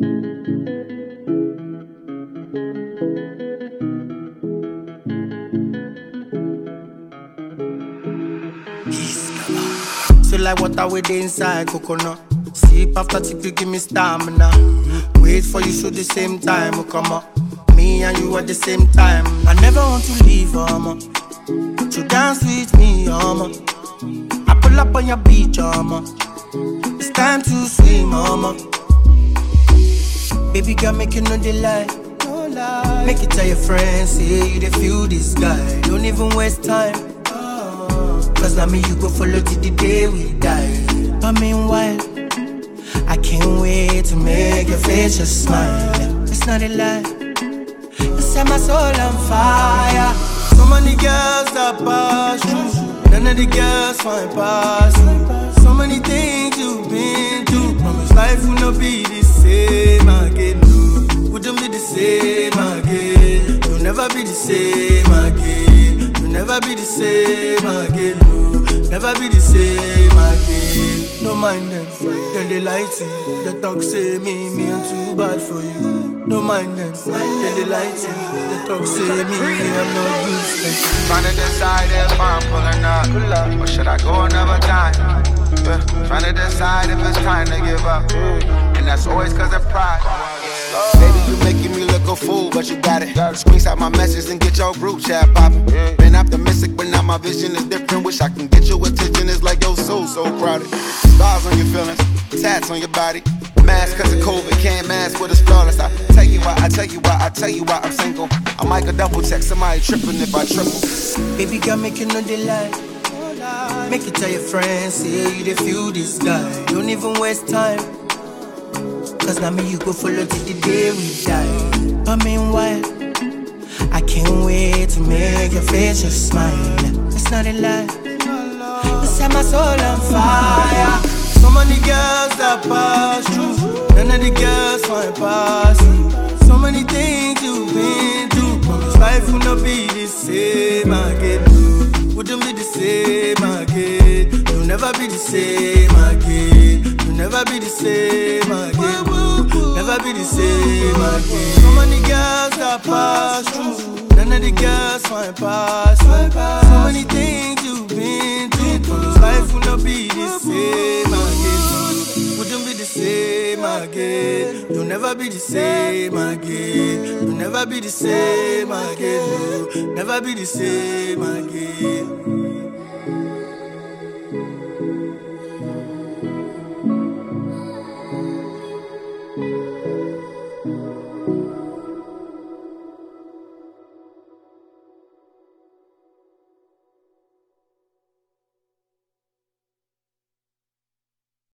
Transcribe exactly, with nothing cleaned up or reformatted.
So like water with the inside coconut. Sip after tip, you give me stamina. Wait for you, so the same time will come up. Me and you at the same time. I never want to leave, mama. So dance with me, mama. I pull up on your beach, mama. It's time to swim, mama. Baby girl, make you know the lie. Make it tell your friends, say you they feel this guy. Don't even waste time. Cause now me you go follow till the day we die. But meanwhile, I can't wait to make your face just smile. It's not a lie, you set my soul on fire. So many girls that pass you, none of the girls find pass you. So many things you've been through, promise life will not be the same again. No, wouldn't be the same again. You'll never be the same again. You'll never be the same again. Never be the same again. No mind them, then they lie to you. They talk say me, me I'm too bad for you. No mind them, then they lie to you. They talk say me, me I'm not useless. Trying to decide if I'm pulling up, or should I go another time? Yeah. Trying to decide if it's time to give up, and that's always cause of pride. Baby, you making me look a fool, but you got it. Screenshot my message and get your group chat poppin'. Been optimistic, but now my vision is different. Wish I can get your attention, it's like your soul so crowded. Scars on your feelings, tats on your body. Mask cause of COVID, can't mask what is flawless. I tell you why, I tell you why, I tell you why I'm single. I might go double check, somebody tripping if I triple. Baby girl, make you know the lie. Make you tell your friends, say you they feel this guy. Don't even waste time. Cause now me you go follow till the day we die. But meanwhile, I can't wait to make your face just smile. It's not a lie, you set my soul on fire. So many girls that pass through, none of the girls find pass you. So many things you've been through, promise life will not be the same again. Wouldn't be the same again. You'll never be the same again. You'll never be the same again. Never be the same again. So many girls that pass through, none of the girls find pass you. So many things you've been through, promise life will not be the same again. Wouldn't be the same again. You'll never be the same again. You'll never be the same again. Never be the same again.